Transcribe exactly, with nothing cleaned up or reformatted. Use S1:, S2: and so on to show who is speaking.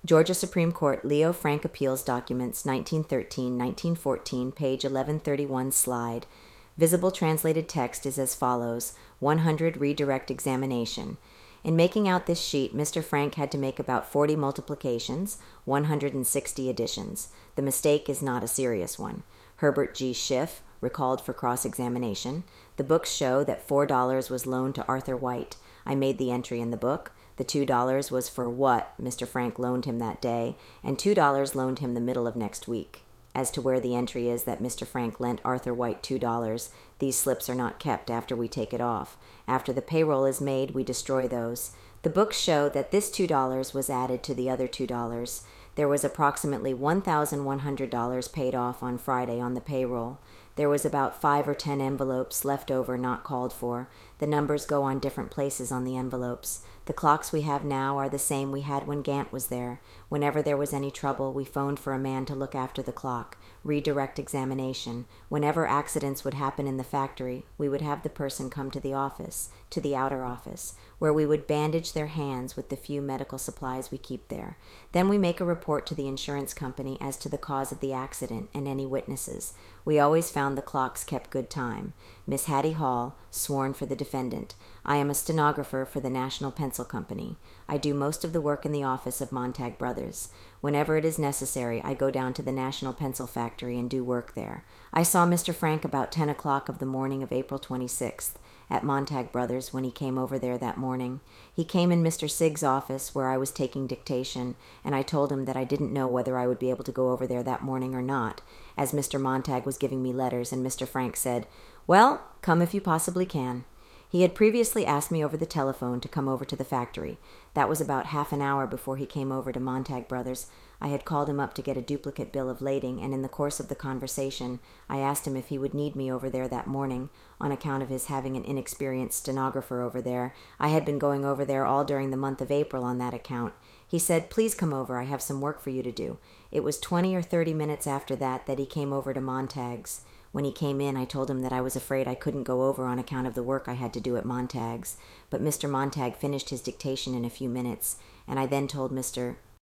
S1: Georgia Supreme Court Leo Frank Appeals Documents, nineteen thirteen to nineteen fourteen, page eleven thirty-one, slide. Visible translated text is as follows: one hundred redirect examination. In making out this sheet, Mister Frank had to make about forty multiplications, one hundred sixty additions. The mistake is not a serious one. Herbert G. Schiff, recalled for cross-examination. The books show that four dollars was loaned to Arthur White. I made the entry in the book. The two dollars was for what Mister Frank loaned him that day, and two dollars loaned him the middle of next week. As to where the entry is that Mister Frank lent Arthur White two dollars, these slips are not kept after we take it off. After the payroll is made, we destroy those. The books show that this two dollars was added to the other two dollars. There was approximately one thousand one hundred dollars paid off on Friday on the payroll. There was about five or ten envelopes left over not called for. The numbers go on different places on the envelopes. The clocks we have now are the same we had when Gant was there. Whenever there was any trouble, we phoned for a man to look after the clock. Redirect examination. Whenever accidents would happen in the factory, we would have the person come to the office, to the outer office, where we would bandage their hands with the few medical supplies we keep there. Then we make a report to the insurance company as to the cause of the accident and any witnesses. We always found the clocks kept good time. Miss Hattie Hall, sworn for the defendant. I am a stenographer for the National Pencil Company. I do most of the work in the office of Montag Brothers. Whenever it is necessary, I go down to the National Pencil Factory and do work there. I saw Mister Frank about ten o'clock of the morning of April twenty-sixth at Montag Brothers when he came over there that morning. He came in Mister Sigg's office where I was taking dictation, and I told him that I didn't know whether I would be able to go over there that morning or not, as Mister Montag was giving me letters, and Mister Frank said, "Well, come if you possibly can." He had previously asked me over the telephone to come over to the factory. That was about half an hour before he came over to Montag Brothers. I had called him up to get a duplicate bill of lading, and in the course of the conversation, I asked him if he would need me over there that morning, on account of his having an inexperienced stenographer over there. I had been going over there all during the month of April on that account. He said, "Please come over, I have some work for you to do." It was twenty or thirty minutes after that that he came over to Montag's. When he came in, I told him that I was afraid I couldn't go over on account of the work I had to do at Montag's, but Mister Montag finished his dictation in a few minutes, and I then told Mister